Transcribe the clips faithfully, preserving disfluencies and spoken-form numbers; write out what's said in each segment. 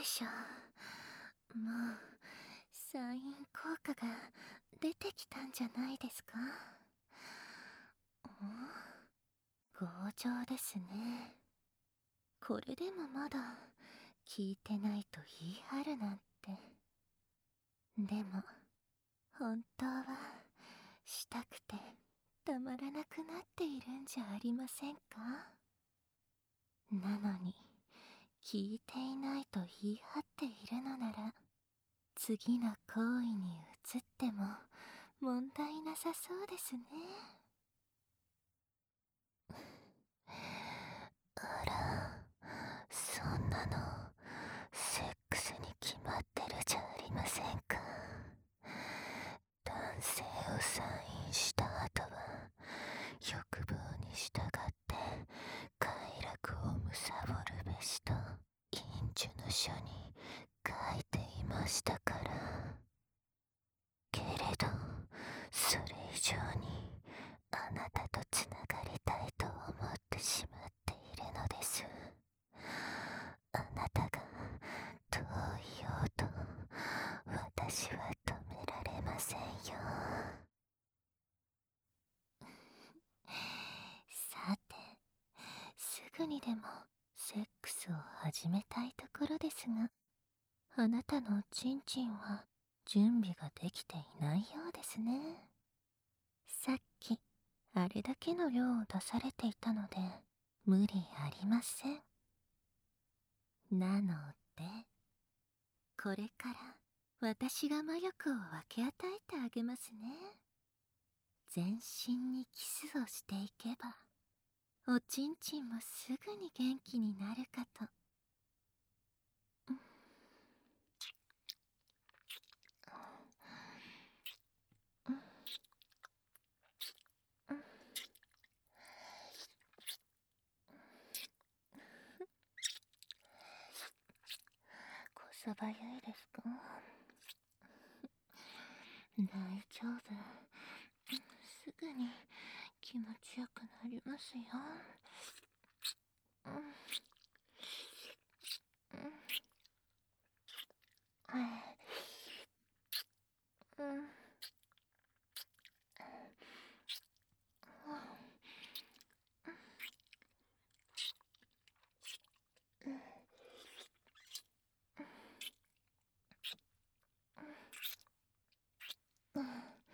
でしょう。もうサイン効果が出てきたんじゃないですか。強情ですね。これでもまだ聞いてないと言い張るなんて。でも本当はしたくてたまらなくなっているんじゃありませんか。なのに聞いていないと言い張っているのなら、次の行為に移っても問題なさそうですね。あら、そんなのセックスに決まってるじゃありませんか。男性をサインした後は欲望に従って快楽を貪るべしと禁呪の書に書いていましたから。けれどそれ以上にあなたとつながりたいと思ってしまっているのです。あなたがどう言おうと私は止められませんよ。さて、すぐにでもセックスを始めたいところですが、あなたのチンチンは準備ができていないようですね。さっきあれだけの量を出されていたので無理ありません。なのでこれから私が魔力を分け与えてあげますね。全身にキスをしていけばおちんちんもすぐに元気になるかと。こそばゆいですか。大丈夫、すぐに気持ちよくなりますよ。うんうんうんお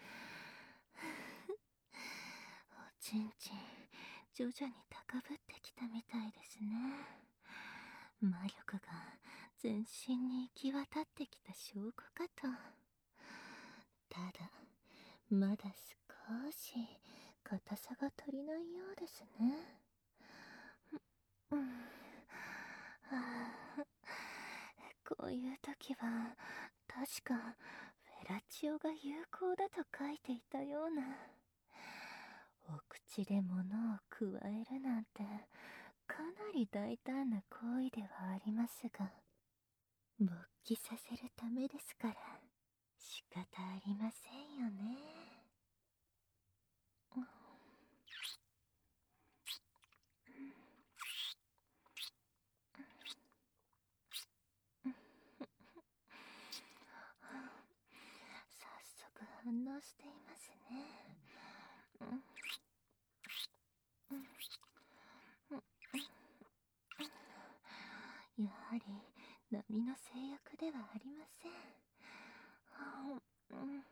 ちんちん徐々に高ぶってきたみたいですね。魔力が全身に行き渡ってきた証拠かと。ただまだ少し硬さが足りないようですね。うん、はあ、こういう時は確かフェラチオが有効だと書いていたような。お口で物を加えるなんてかなり大胆な行為ではありますが、勃起させるためですから仕方ありませんよね。早速反応していますね。うんやはり波の性欲ではありません。うんうんうん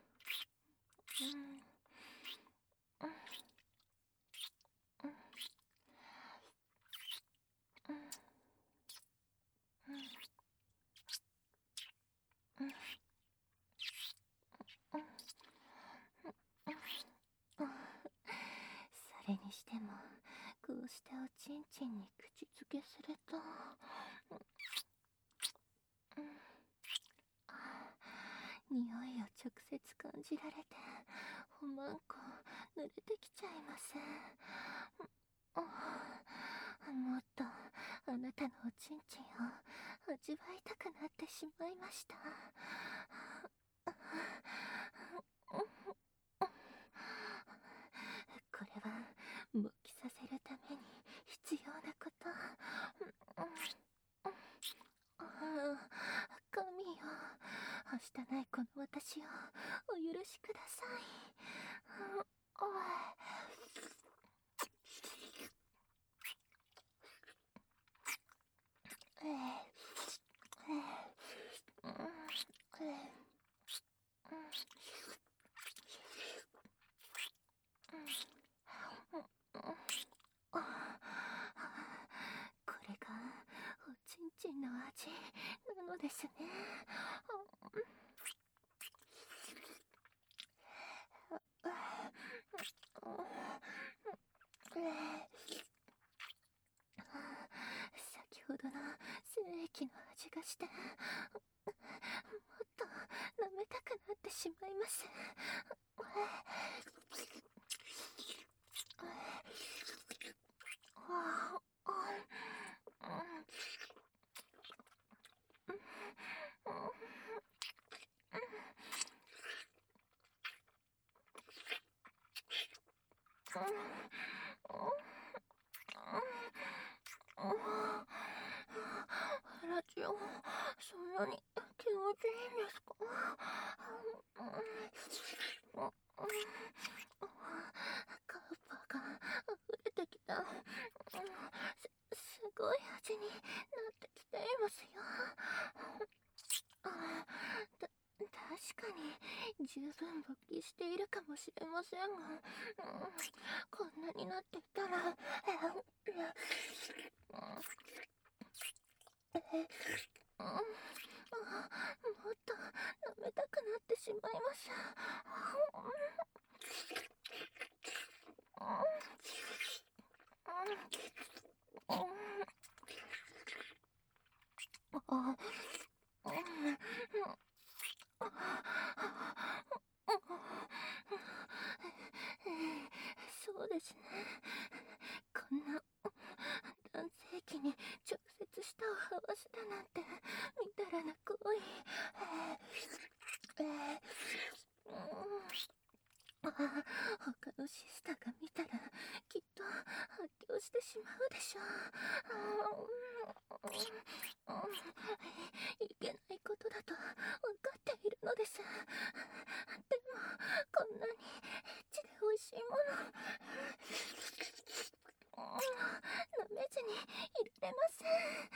それにしてもこうしておちんちんに口づけすると、匂いを直接感じられておまんこ濡れてきちゃいます。もっとあなたのおちんちんを味わいたくなってしまいました。これは勃起させるために必要なこと。 したないこの私をお許しください。うん、おい。ええええうん、ええうん、うん、これがおちんちんの味なのですね。先ほどの精液の味がして、もっと舐めたくなってしまいます。ラジオ、そんなに気持ちいいんですか？カッパが溢れてきた。す、すごい味になってきていますよ。た、確かに十分勃起しているかもしれませんが、こんなになっていたら、もっと舐めたくなってしまいます。そうですね。こんな男性器に直接舌を這わせたなんてみだらな行為。えーえー、他のシスターが見たらきっと発狂してしまうでしょう。いけないことだと分かっているのです。でもこんなにエッチで美味しいもの舐めずにいられません。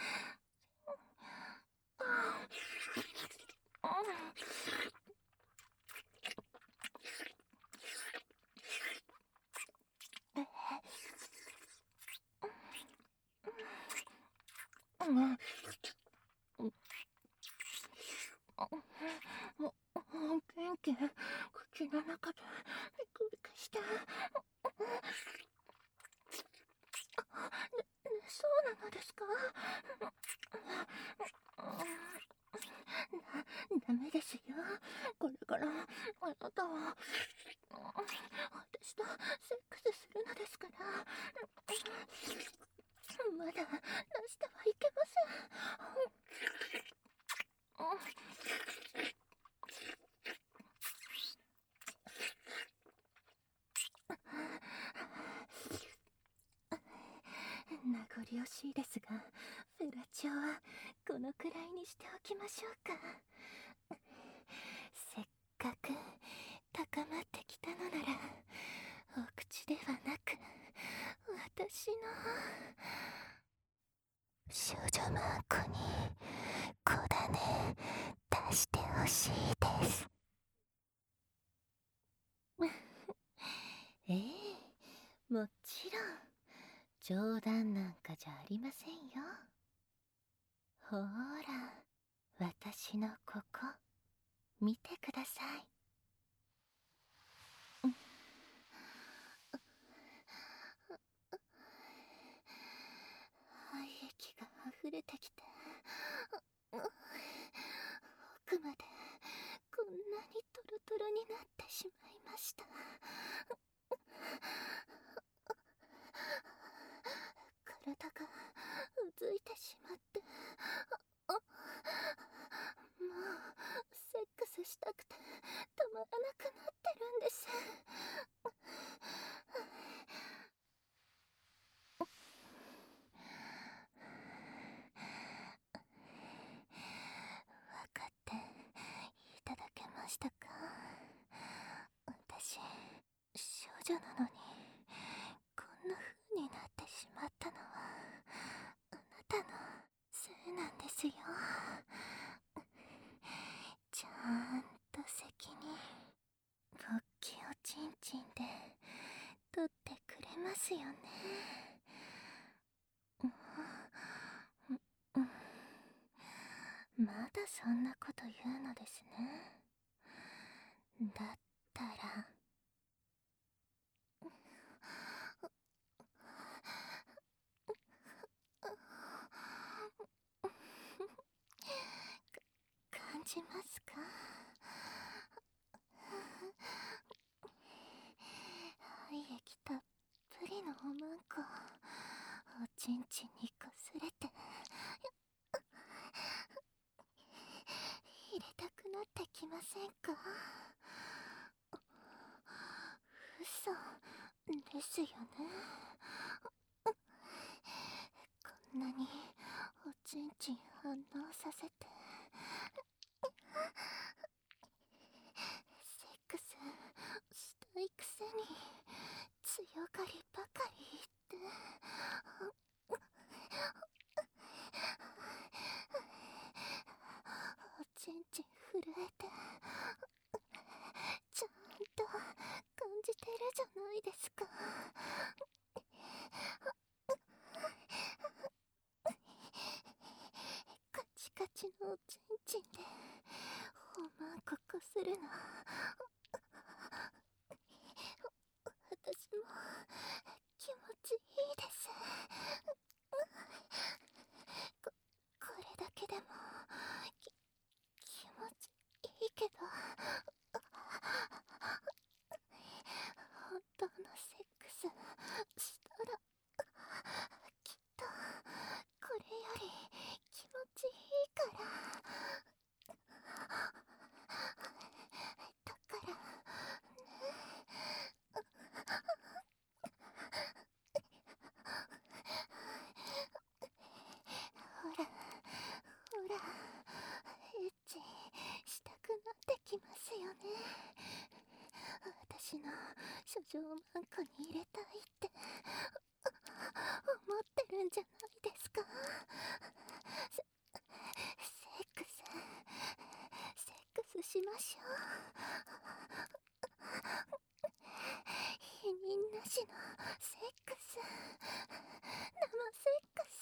元気、口の中でビクビクして。そうなのですか？ダメですよ。これからあなたは私とセックスするのですから。まだ出してはいけません。名残惜しいですが、フェラチオはこのくらいにしておきましょうか。せっかく高まってきたのなら、お口ではなく私の少女マークに小種出してほしいです。ええ、もちろん冗談なんかじゃありませんよ。ほーら、私のここ見てください。肺液が溢れてきて、奥までこんなにトロトロになってしまいました。体がうずいてしまって、もうセックスしたくてたまらなくなってるんです。分かってい女なのにこんな風になってしまったのはあなたのせいなんですよ。ちゃんと責任勃起をちんちんで取ってくれますよね。うん、まだそんなこと言うのですね。だったら感じますか？廃液たっぷりのおまんこおちんちんにこすれて入れたくなってきませんか？嘘ですよね。こんなにおちんちん反応させてセックスしたいくせに強がりばかり言っておちんちん震えてちゃんと感じてるじゃないですか。カチカチのおちんちんでおまんここするの私も気持ちいいです。ここれだけでもき気持ちいいけど本当のセックスしたらきっとこれより気持ちいいからだからね。ほらほらエッチしたくなってきますよね。私の処女をマンコに入れたいって思ってるんじゃないですか。セセックスセックスしましょう。否認なしのセックス生セックス。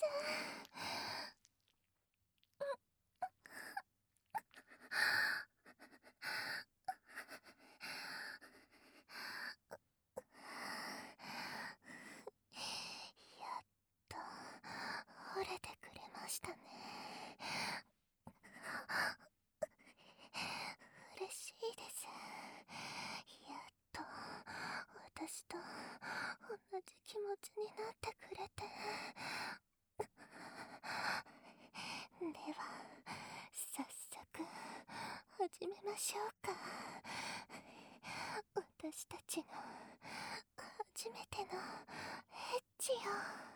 やっと惚れてくれましたね。嬉しいです。やっと私と同じ気持ちになってくれて。では早速始めましょうか。私たちの初めてのエッチよ。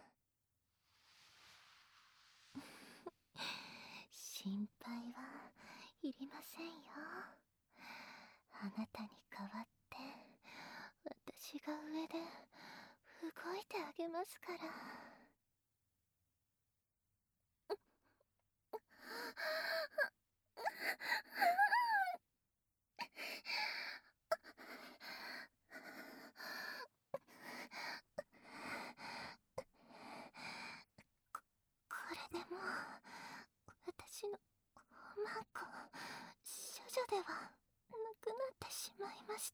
心配はいりませんよ。あなたに代わって私が上で動いてあげますから。これでも私のおまんこ処女ではなくなってしまいました。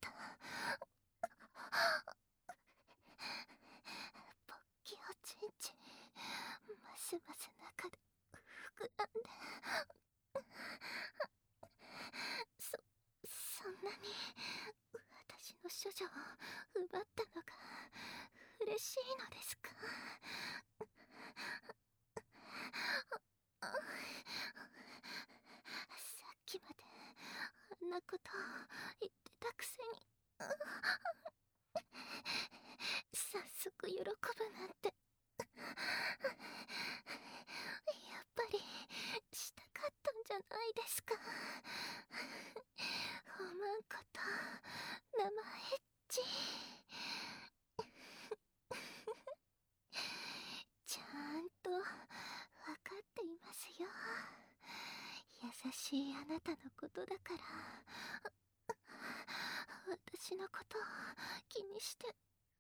勃起おちんちんますます中で膨らんでそそんなに私の処女を奪ったのが嬉しいのですか？さっきまであんなこと言ってたくせに早速喜ぶなんて。やっぱりしたかったんじゃないですか。おまんこと生エッチ。 しいあなたのことだから、私のことを気にして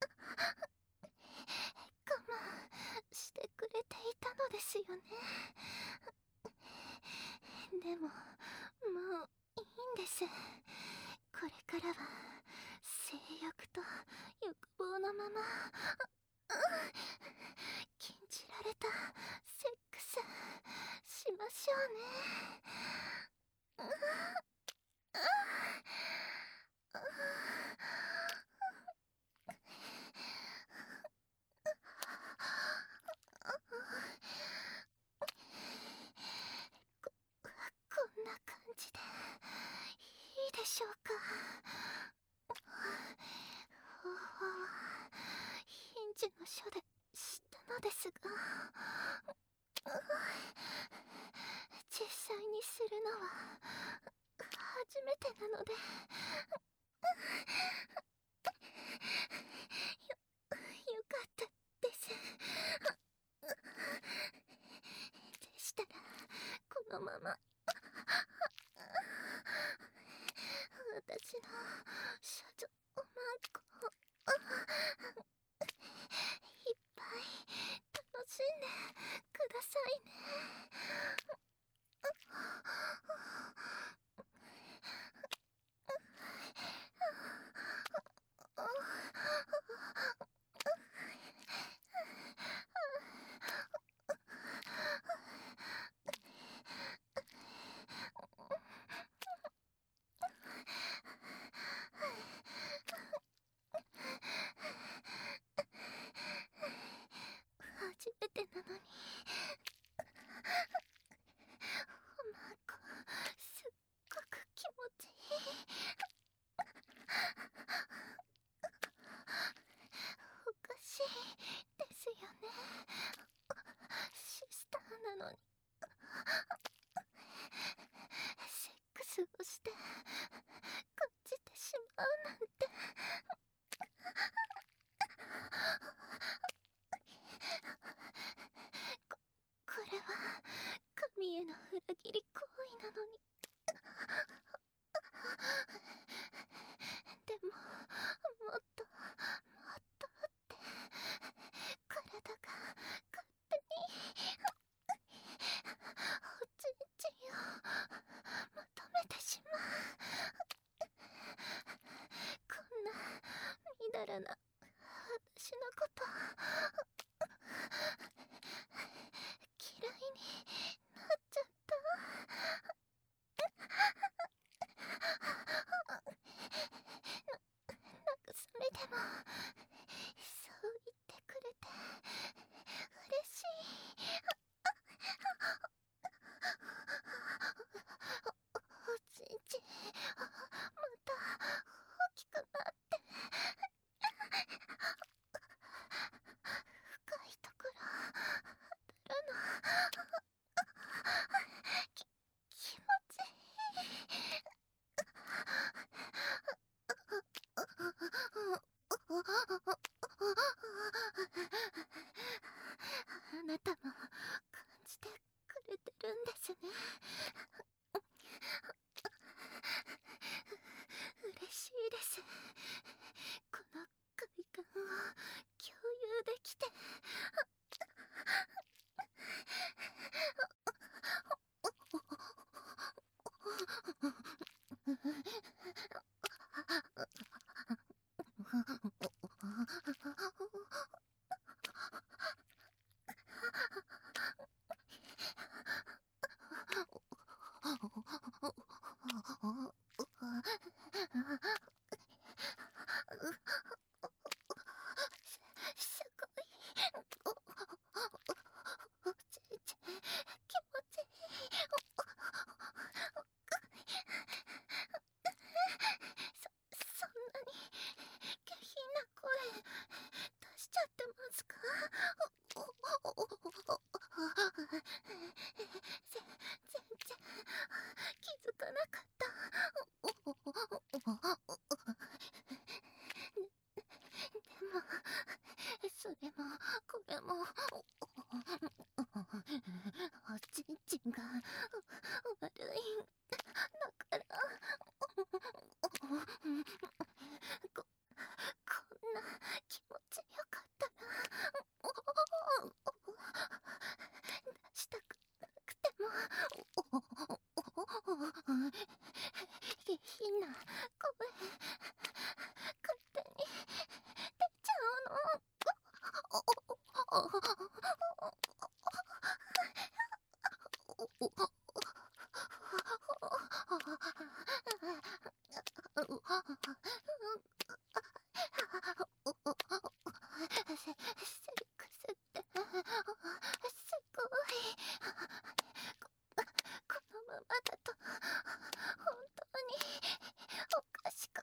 我慢してくれていたのですよね。でももういいんです。これからは性欲と欲望のまま禁じられたセックスしましょうね。こんな感じでいいでしょうか。方法はヒンジの書で知ったのですが、実際にするのは初めてなので、よよかったです。でしたらこのまま私の少女おまんこをいっぱい楽しんでくださいね。初めてなのにおまんこすっごく気持ちいい。おかしいですよね。シスターなのにセックスをして感じてしまうなんて。ここれは神への裏切り行為なのに。でももっともっとって体が勝手におちんちんを求めてしまう。こんなみだらな私のこと嫌いになっちゃった。慰めでもそう言ってくれて嬉しい。おちんちんまた大きくなって深いところ当たるのき気持ちいい。あなたも感じてくれてるんですね。嬉しいです。この快感を共有できて。すごいおおちんちん気持ちいい。そそんなに下品な声出しちゃってますか？ぜ全然気づかなかった。でもそれもこれもおちんちんが悪いんセリクスってすごい。ここのままだと本当におかしく。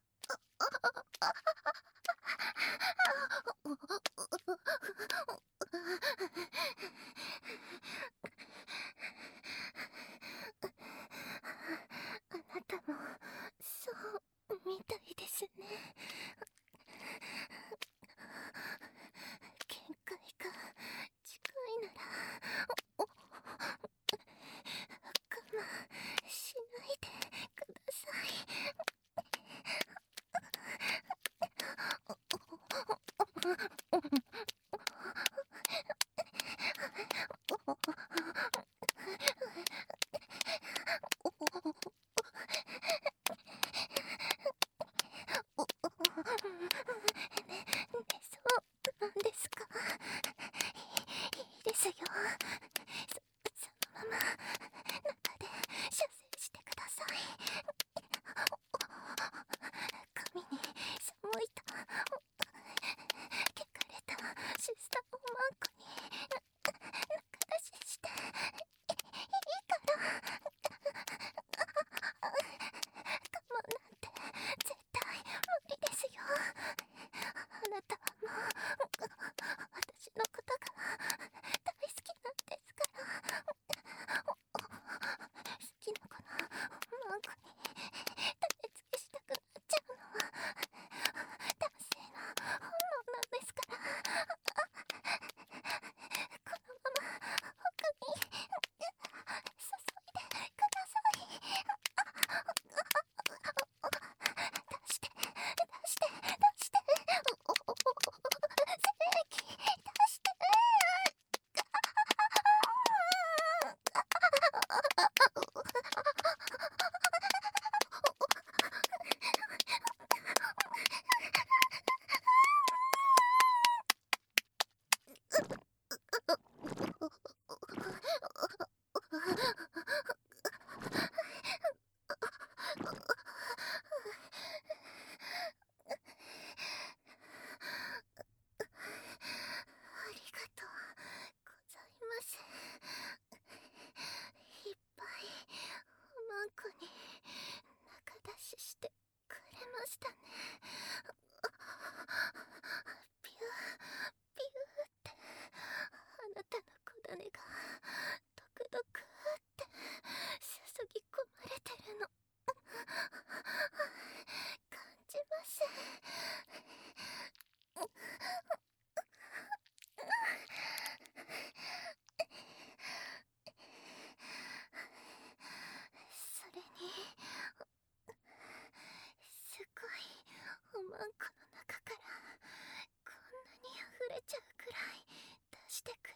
あなたもそうみたいですね。限界が近いなら我慢しないでください。ね、ね、そうなんですか。いいですよ。そ、そのまま中で射精してください。髪に寒いと汚れた出産をマンコに中出ししていいから我慢なんて絶対無理ですよ。あなたはもう私のことが大好きなんですから。好きな子のマンコに種付けしたくなっちゃうのは男性の本能なんですから。このまま奥に注いでください。出して出して出して、精液出して。ありがとうございます。いっぱいおまんこに中出ししてくれましたね。ピューピューってあなたの子種がドクドクって注ぎ込まれてるの感じます。それにすごいおまんこの中からこんなに溢れちゃうくらい出してく